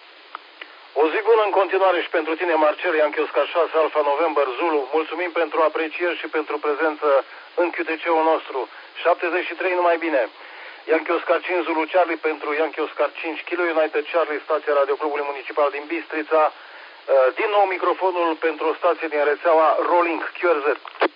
O zi bună în continuare și pentru tine, Marcel, Yankee Oscar 6 Alpha November Zulu. Mulțumim pentru aprecieri și pentru prezență în QTC-ul nostru. 73, numai bine. Yankee Oscar 5 Zulu Charlie pentru Yankee Oscar 5 Kilo United Charlie, stația Radio Clubului Municipal din Bistrița. Din nou microfonul pentru o stație din rețeaua Rolling QRZ.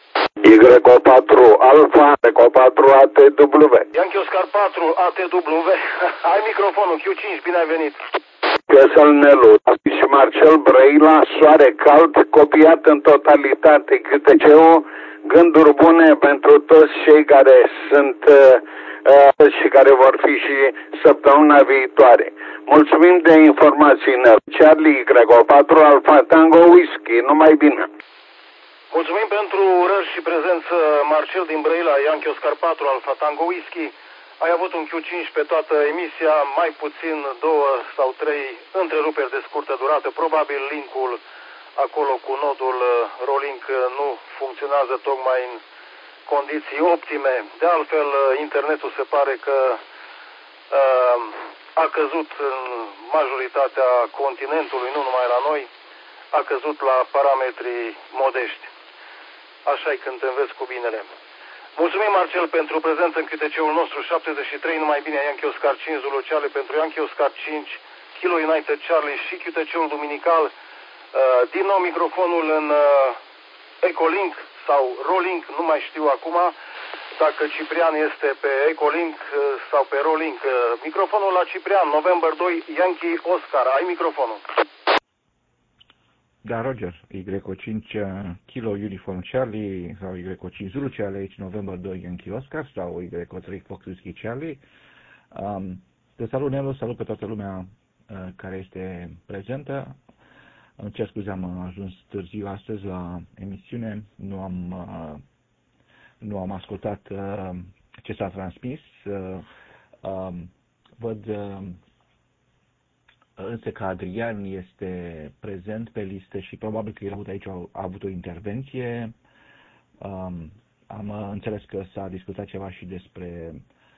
YO 4 Alpha, YO 4 ATW. Yankee Oscar 4 ATW. Ai microfonul Q5, bine ai venit. Căsăl Nelu, și Marcel Brăila, soare cald, copiat în totalitate QTC-ul, gânduri bune pentru toți cei care sunt și care vor fi și săptămâna viitoare. Mulțumim de informații, Nelu. Charlie YO 4 Alpha Tango Whisky, numai bine. Mulțumim pentru urări și prezență, Marcel din Brăila, Yankee Oscar 4 Alpha Tango Whisky. Ai avut un Q5 pe toată emisia, mai puțin 2 sau 3 întreruperi de scurtă durată. Probabil linkul acolo cu nodul Rolink nu funcționează tocmai în condiții optime. De altfel, internetul se pare că a căzut în majoritatea continentului, nu numai la noi, a căzut la parametrii modești. Așa-i când te înveți cu binele. Mulțumim, Marcel, pentru prezență în QTC-ul nostru. 73, numai bine, Yankee Oscar 5 Zulu Charlie pentru Yankee Oscar 5 Kilo United Charlie și QTC-ul duminical. Din nou microfonul în Ecolink sau Rolink, nu mai știu acum dacă Ciprian este pe Ecolink sau pe Rolink. Microfonul la Ciprian, November 2, Yankee Oscar. Ai microfonul. Da, Roger, YO 5 Kilo Uniform Charlie sau YO 5 Zulu Charlie, aici November 2 Yankee Oscar sau YO 3 Fox Whiskey Charlie. Te salut, Nelu, salut pe toată lumea care este prezentă. Îmi cer scuze, am ajuns târziu astăzi la emisiune, nu am ascultat ce s-a transmis. Văd însă că Adrian este prezent pe listă și probabil că el a avut o intervenție. Am înțeles că s-a discutat ceva și despre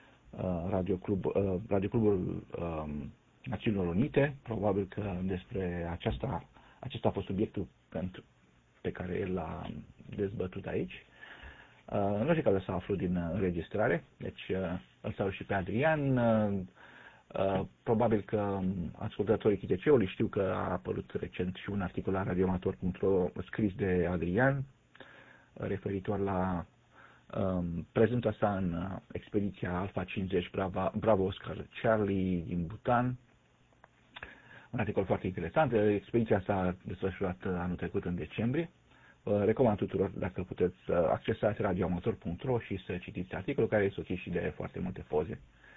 Radioclubul Națiunilor Unite. Probabil că despre acesta a fost subiectul pe care el l-a dezbătut aici. În orice caz să aflu din înregistrare, deci îl salut și pe Adrian. Probabil că ascultătorii CTC-ului știu că a apărut recent și un articol la radioamator.ro scris de Adrian referitor la prezența sa în expediția Alpha 50 Bravo Oscar Charlie din Bhutan. Un articol foarte interesant. Expediția s-a desfășurat anul trecut în decembrie. Recomand tuturor, dacă puteți, accesați radioamator.ro și să citiți articolul, care este ochit și de foarte multe poze.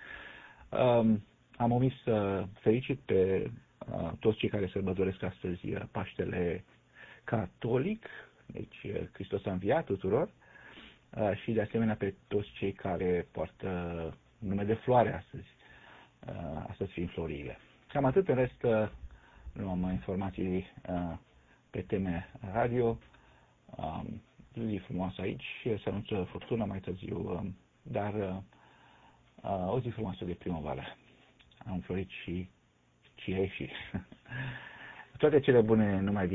Am omis să felicit pe toți cei care sărbătoresc astăzi Paștele Catolic, deci Hristos a înviat tuturor, și de asemenea pe toți cei care poartă nume de floare astăzi fiind florile. Cam atât, în rest nu am informații pe teme radio. Zi frumoasă aici, se anunță furtună mai târziu, dar o zi frumoasă de primăvară. Am înflorit și cireșii. Toate cele bune, numai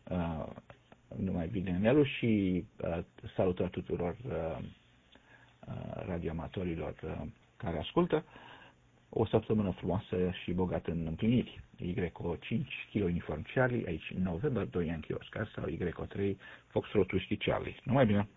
bine, Nelu, și salutări tuturor radioamatorilor care ascultă. O săptămână frumoasă și bogată în împliniri. YO 5 Kilo Uniform Charlie, aici November 2 Yankee Oscar, sau YO 3 Foxtrot Whiskey Charlie. Numai bine!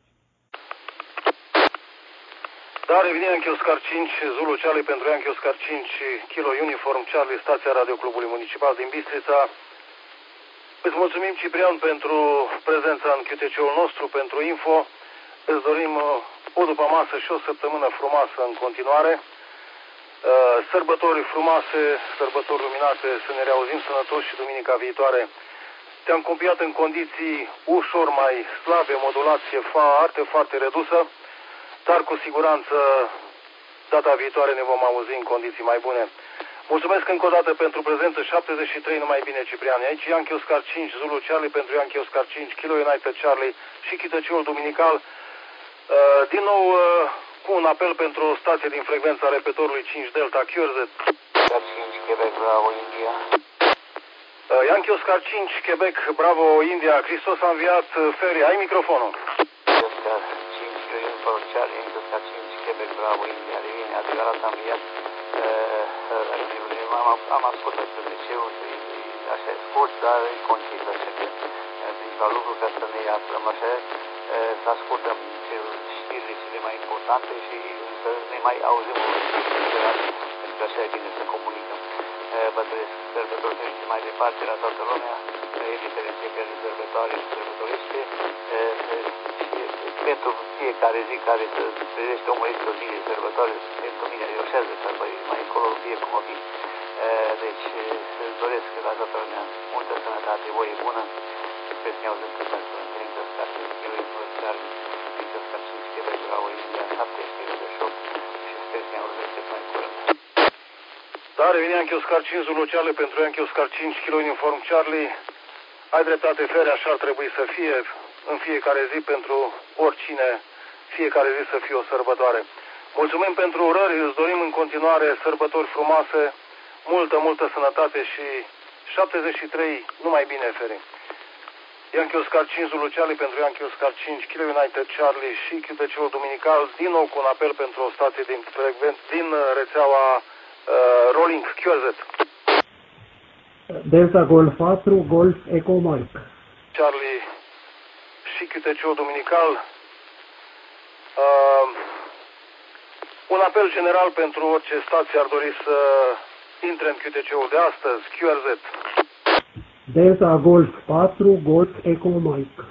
Da, revine Yankee Oscar 5 Zulu Charlie pentru Yankee Oscar 5 Kilo Uniform Charlie, stația Radioclubului Municipal din Bistrița. Îți mulțumim, Ciprian, pentru prezența în QTC-ul nostru, pentru info. Îți dorim o după masă și o săptămână frumoasă în continuare. Sărbători frumoase, sărbători luminate, să ne reauzim sănătoși și duminica viitoare. Te-am copiat în condiții ușor mai slabe, modulație foarte, foarte redusă, dar cu siguranță data viitoare ne vom auzi în condiții mai bune. Mulțumesc încă o dată pentru prezență. 73, numai bine, Ciprian. Aici Yankee Oscar 5 Zulu Charlie pentru Yankee Oscar 5 Kilo United Charlie și QTC-ul duminical. Din nou cu un apel pentru o stație din frecvența repetorului 5 Delta QRZ. 5 Quebec Bravo India. Yankee Oscar 5 Quebec Bravo India. Hristos a înviat. Ferry, ai microfonul. Oscar 5 Kilo Uniform Charlie, Yankee Oscar 5 Quebec Bravo India. Revine adevărat, a înviat. Am ascultat QTC-ul, așa e scurt, dar e concis, așa că principal lucru ca să ne aflăm așa, să ascultăm știrile cele mai importante și să ne mai auzim pentru că așa e bine să comunicăm. Vă doresc sărbători fericite mai departe la toată lumea, indiferent fiecare sărbătoare sărbătorește, și pentru fiecare zi care să trezește omul este o zi de sărbătoare, pentru mine reușează să mai încolo fie cum o fi. Deci îți doresc la toată lumea multă sănătate, voie bună, sper să ne auzim cât mai curând. Părinte Oscar 5 Kilo Uniform Charlie, Părinte Oscar 5 Quebec Bravo India 788 și sper să ne auzim cât mai curând. Da, revine Yankee Oscar 5 Zulu Charlie pentru Yankee Oscar 5 Kilo Uniform Charlie. Ai dreptate, Fere, așa ar trebui să fie în fiecare zi pentru oricine, fiecare zi să fie o sărbătoare. Mulțumim pentru urări, îți dorim în continuare sărbători frumoase, multă sănătate și 73, numai bine, Fere. Yankee Oscar 5 Zulu Charlie pentru Yankee Oscar 5 Kilo United Charlie și QTC-ul duminical, din nou cu un apel pentru o stație din rețeaua Rolling QRZ. Delta Golf 4 Golf Echo Mike Charlie și QTC-ul duminical. Un apel general pentru orice stație ar dori să intre în QTC-ul de astăzi, QRZ. Delta Golf 4 Golf Echo Mike.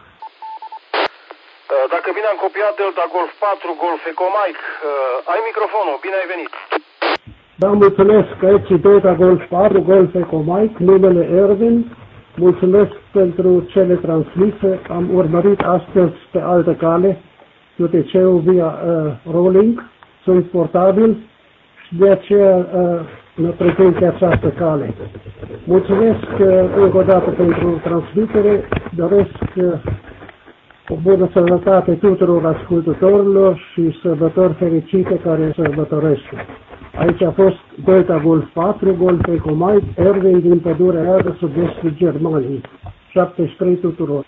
Dacă bine am copiat, Delta Golf 4 Golf Echo Mike, ai microfonul, bine ai venit. Da, mulțumesc, aici Toyota Golf 4, Golf Eco Mike, numele Erwin. Mulțumesc pentru cele transmise. Am urmărit astăzi pe altă cale QTC-ul via rolling. Sunt portabil și de aceea mă prezint pe această cale. Mulțumesc încă o dată pentru transmitere. Doresc o bună sănătate tuturor ascultătorilor și sărbători fericite care sărbătoresc. Aici a fost Delta Golf 4, Golf Eco Mike, Erwin din Pădurea Iară, sud-estul Germaniei. 73 tuturor.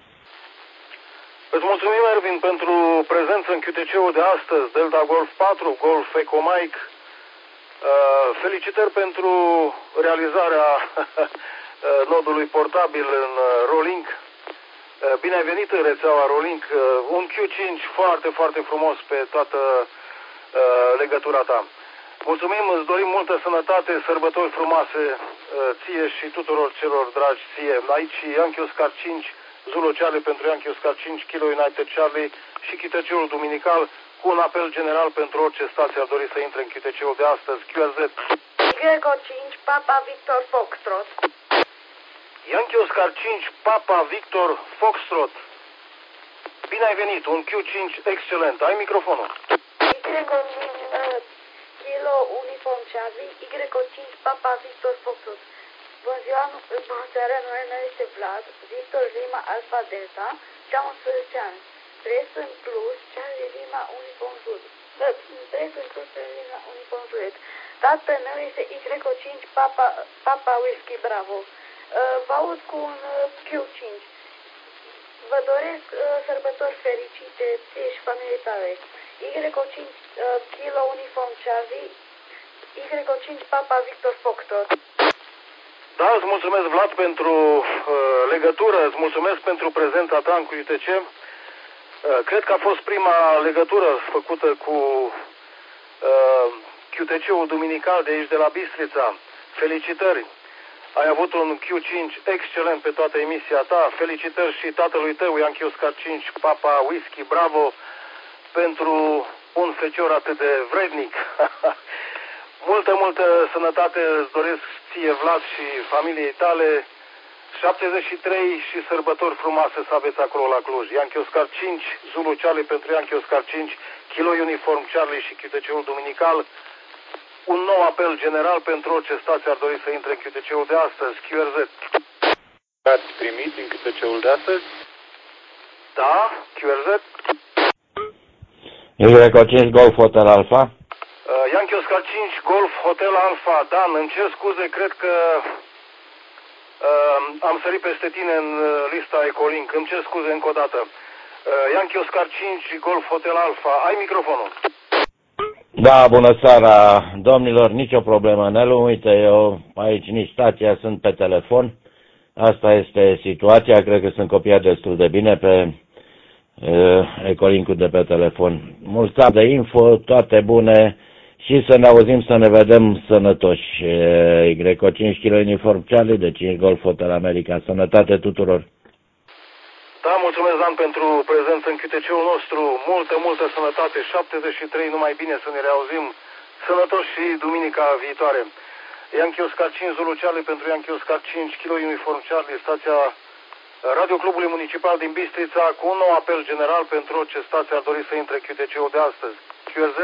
Îți mulțumim, Erwin, pentru prezență în QTC-ul de astăzi, Delta Golf 4, Golf Eco Mike. Felicitări pentru realizarea nodului portabil în Rolink. Bine ai venit în rețeaua Rolink. Un Q5 foarte, foarte frumos pe toată legătura ta. Mulțumim, îți dorim multă sănătate, sărbători frumoase ție și tuturor celor dragi ție. Aici Yankee Oscar 5, Zulu Charlie pentru Yankee Oscar 5, Kilo United Charlie și QTC-ul duminical cu un apel general pentru orice stație ar dori să intre în QTC-ul de astăzi. QRZ Greco 5, Papa Victor Foxtrot. Yankee Oscar 5, Papa Victor Foxtrot. Bine ai venit, un Q5 excelent. Ai microfonul. Greco 5, Kilo Uniform Charlie, Greco 5, Papa Victor Foxtrot. Bună ziua, bună seara, numele este Vlad, Victor Lima Alpha Delta și am 11 ani. Trăiesc în Cluj, Charlie Lima Uniform Juliet. Trăiesc în Cluj, Charlie Lima Uniform Juliet. Tatăl meu este Y5 Papa Whisky Bravo. Vă aud cu un Q5. Vă doresc sărbători fericite ție și familiei tale. Y5 Kilo Uniform Charlie, Y5 Papa Victor Foxtrot. Da, îți mulțumesc, Vlad, pentru legătură, îți mulțumesc pentru prezența ta în QTC. Cred că a fost prima legătură făcută cu QTC-ul duminical de aici, de la Bistrița. Felicitări! Ai avut un Q5 excelent pe toată emisia ta. Felicitări și tatălui tău, Yankee Oscar 5, Papa Whisky Bravo, pentru un fecior atât de vrednic. Multă sănătate îți doresc ție, Vlad, și familiei tale. 73 și sărbători frumoase să aveți acolo la Cluj. Yankee Oscar 5, Zulu Charlie pentru Yankee Oscar 5, Kilo Uniform Charlie și QTC-ul duminical. Un nou apel general pentru orice stație ar dori să intre în QTC-ul de astăzi. QRZ. Ați primit din QTC-ul de astăzi? Da, QRZ. Y5 Golf Hotel Alpha. Yankee Oscar 5, Golf Hotel Alpha. Dan, îmi cer scuze, cred că am sărit peste tine în lista Ecolink. Îmi cer scuze încă o dată. Yankee Oscar 5, Golf Hotel Alpha. Ai microfonul. Da, bună seara, domnilor, nicio problemă, Nelu, uite, eu aici nici stația, sunt pe telefon, asta este situația, cred că sunt copiat destul de bine pe Ecolink-ul de pe telefon. Mulțumesc de info, toate bune și să ne auzim, să ne vedem sănătoși. Y5 Kilo Uniform Charlie, de 5 Golf Hotel America, sănătate tuturor! Da, mulțumesc, Dan, pentru prezență în QTC-ul nostru. Multă sănătate. 73, numai bine să ne reauzim sănătoși și duminica viitoare. Yankee Oscar 5, Zulu Charlie pentru Yankee Oscar 5, Kilo Uniform Charlie, stația Radio Clubului Municipal din Bistrița, cu un nou apel general pentru orice stație ar dori să intre QTC-ul de astăzi. QRZ.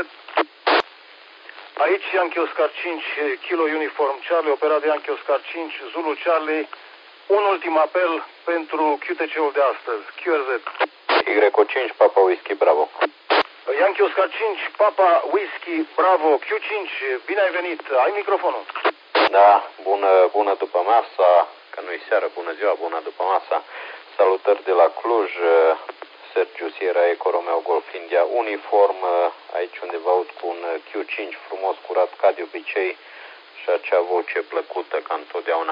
Aici Yankee Oscar 5, Kilo Uniform Charlie, operat de Yankee Oscar 5, Zulu Charlie. Un ultim apel pentru QTC-ul de astăzi. QRZ. Y5, Papa Whisky Bravo. Yankee Oscar 5, Papa Whisky Bravo. Q5, bine ai venit. Ai microfonul. Da, bună după masa, că nu-i seară, bună ziua, bună după masa. Salutări de la Cluj, Sergiu Sierra Eco Romeo Golf India Uniform, aici undeva aud cu un Q5 frumos, curat ca de obicei și acea voce plăcută ca întotdeauna.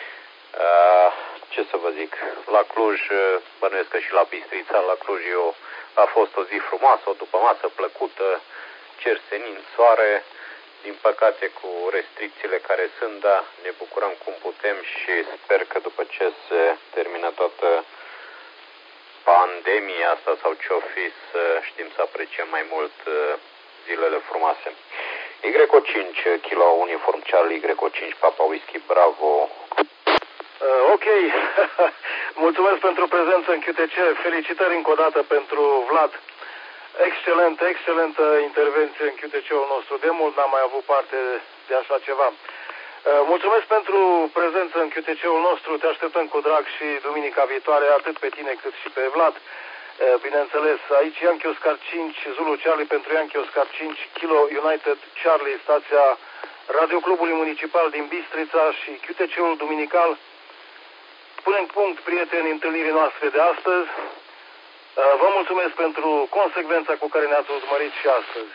Ce să vă zic, la Cluj, bănuiesc că și la Bistrița, la Cluj a fost o zi frumoasă, o dupămasă plăcută, cer senin, soare, din păcate cu restricțiile care sunt, dar ne bucurăm cum putem și sper că după ce se termină toată pandemia asta sau ce-o fi, să știm să apreciem mai mult zilele frumoase. Y5 Kilo Uniform Charlie, Y5 Papa Whisky Bravo. Ok, mulțumesc pentru prezență în QTC, felicitări încă o dată pentru Vlad. Excelentă intervenție în QTC-ul nostru, de mult n-am mai avut parte de așa ceva. Mulțumesc pentru prezență în QTC-ul nostru, te așteptăm cu drag și duminica viitoare, atât pe tine cât și pe Vlad. Bineînțeles, aici Yankee Oscar 5, Zulu Charlie pentru Yankee Oscar 5, Kilo United Charlie, stația Radioclubului Municipal din Bistrița și QTC-ul duminical. Punem punct, prieteni, întâlnirii noastre de astăzi. Vă mulțumesc pentru consecvența cu care ne-ați urmărit și astăzi.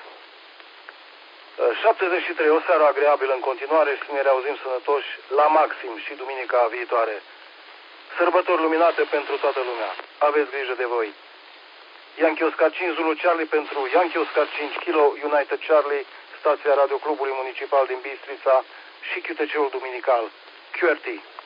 73, o seară agreabilă în continuare și ne reauzim sănătoși la maxim și duminica viitoare. Sărbători luminate pentru toată lumea. Aveți grijă de voi. Yankee Oscar 5 Zulu Charlie pentru Yankee Oscar 5 Kilo United Charlie, stația Radioclubului Municipal din Bistrița și QTC-ul duminical. QRT.